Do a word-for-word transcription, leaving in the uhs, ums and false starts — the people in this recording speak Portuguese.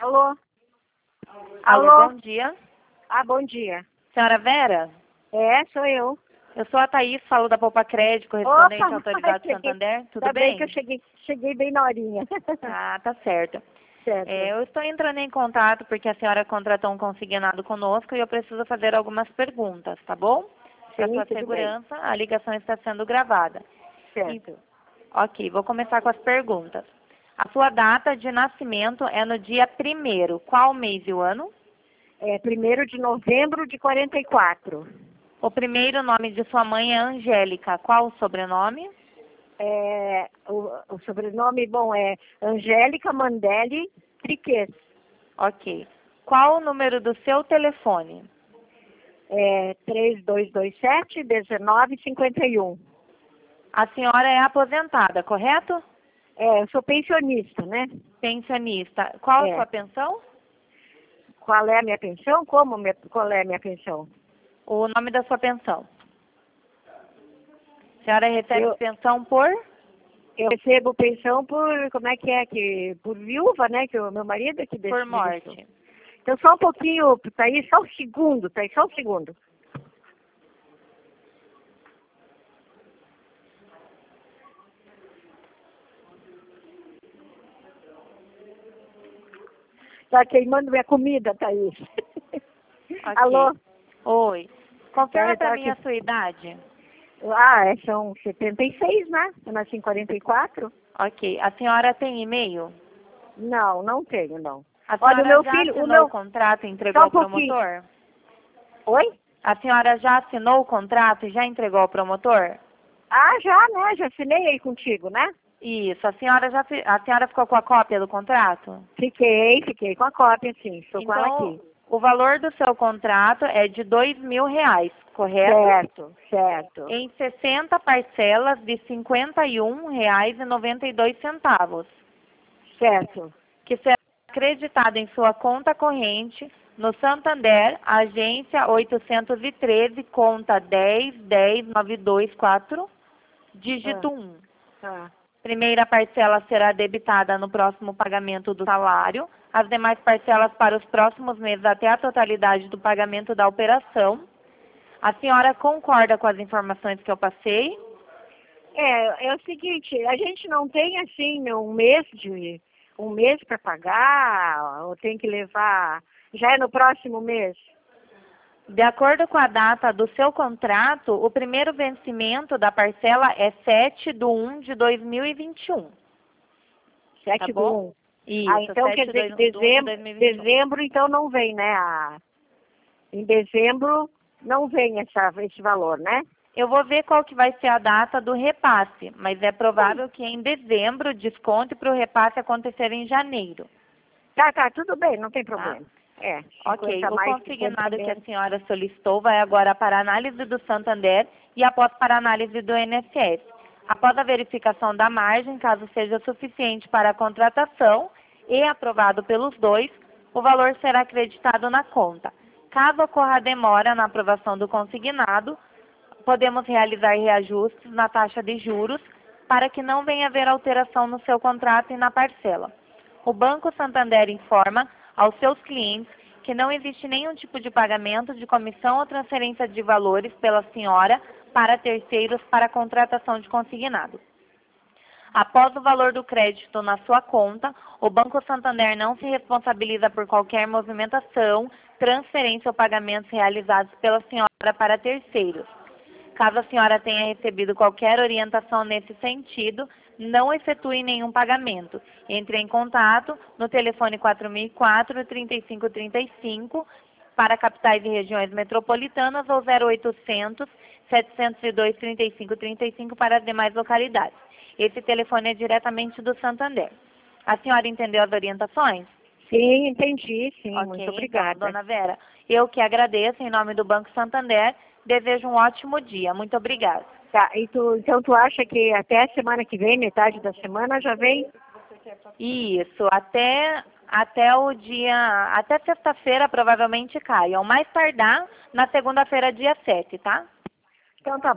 Alô? Alô, Alô? bom dia. Ah, bom dia. Senhora Vera? É, sou eu. Eu sou a Thaís, falo da Poupa Crédito, correspondente Opa, autorizado cheguei. Santander. Tudo Tá bem? que eu cheguei, cheguei bem na horinha. Ah, tá certo. Certo. É, eu estou entrando em contato porque a senhora contratou um consignado conosco e eu preciso fazer algumas perguntas, tá bom? Para Sim, sua tudo segurança, a ligação está sendo gravada. bem. Certo. Ok, vou começar com as perguntas. A sua data de nascimento é no dia primeiro. Qual mês e o ano? É primeiro de novembro de quarenta e quatro. O primeiro nome de sua mãe é Angélica. Qual o sobrenome? É, o, o sobrenome, bom, é Angélica Mandelli Triquez. Ok. Qual o número do seu telefone? É três dois dois sete, um nove cinco um. A senhora é aposentada, correto? É, eu sou pensionista, né? Pensionista. Qual a É. sua pensão? Qual é a minha pensão? Como minha, qual é a minha pensão? O nome da sua pensão. A senhora recebe Eu, pensão por? eu recebo pensão por, como é que é, que, por viúva, né? Que o meu marido é que Por decide isso. morte. Então só um pouquinho, tá aí, só um segundo, tá aí, só um segundo. Tá queimando minha comida, Thaís. Ok. Alô? Oi. Confirma Tá, para tá mim aqui. a sua idade. Ah, é, são setenta e seis, né? Eu nasci em quarenta e quatro. Ok. A senhora tem e-mail? Não, não tenho, não. A Olha, o senhora meu já filho, o assinou o meu... contrato e entregou Só um ao pouquinho. promotor? Oi? A senhora já assinou o contrato e já entregou ao promotor? Ah, já, né? Já assinei aí contigo, né? Isso. A senhora já fi- a senhora ficou com a cópia do contrato? Fiquei, fiquei com a cópia, sim. Estou com ela Então, aqui. o valor do seu contrato é de dois mil reais, correto? Certo, certo. Em sessenta parcelas de cinquenta e um reais e noventa e dois centavos, Certo. que será acreditado em sua conta corrente no Santander, agência oitocentos e treze, conta dez dez nove dois quatro, dígito Ah, um. ah. Primeira parcela será debitada no próximo pagamento do salário, as demais parcelas para os próximos meses até a totalidade do pagamento da operação. A senhora concorda com as informações que eu passei? É, é o seguinte, a gente não tem assim um mês de um mês para pagar, ou tem que levar, já é no próximo mês. De acordo com a data do seu contrato, o primeiro vencimento da parcela é sete de um de dois mil e vinte e um. Tá Sete do bom? um. Ah, Isso, então quer sete dizer que de um de dezembro, dois mil e vinte e um. dezembro então não vem, né? A, em dezembro não vem essa, esse valor, né? Eu vou ver qual que vai ser a data do repasse, mas é provável que em dezembro desconte para o repasse acontecer em janeiro, Tá, tá, tudo bem, não tem tá? problema. É, Ok, cinquenta o mais, cinquenta consignado que a menos. senhora solicitou vai agora para a análise do Santander e após para a análise do I N S S. Após a verificação da margem, caso seja suficiente para a contratação e aprovado pelos dois, o valor será acreditado na conta. Caso ocorra demora na aprovação do consignado, podemos realizar reajustes na taxa de juros para que não venha haver alteração no seu contrato e na parcela. O Banco Santander informa aos seus clientes que não existe nenhum tipo de pagamento de comissão ou transferência de valores pela senhora para terceiros para a contratação de consignado. Após o valor do crédito na sua conta, o Banco Santander não se responsabiliza por qualquer movimentação, transferência ou pagamentos realizados pela senhora para terceiros. Caso a senhora tenha recebido qualquer orientação nesse sentido, não efetue nenhum pagamento. Entre em contato no telefone quatro mil e quatro, trinta e cinco trinta e cinco para capitais e regiões metropolitanas ou zero oitocentos, setecentos e dois, trinta e cinco trinta e cinco para as demais localidades. Esse telefone é diretamente do Santander. A senhora entendeu as orientações? Sim, entendi, sim, Ok, muito então, obrigada. dona Vera, eu que agradeço em nome do Banco Santander, desejo um ótimo dia. Muito obrigada. Tá, e tu, então tu acha que até a semana que vem, metade da semana, já vem? Isso, até, até o dia, até sexta-feira provavelmente cai, ao mais tardar na segunda-feira, dia sete, tá? Então tá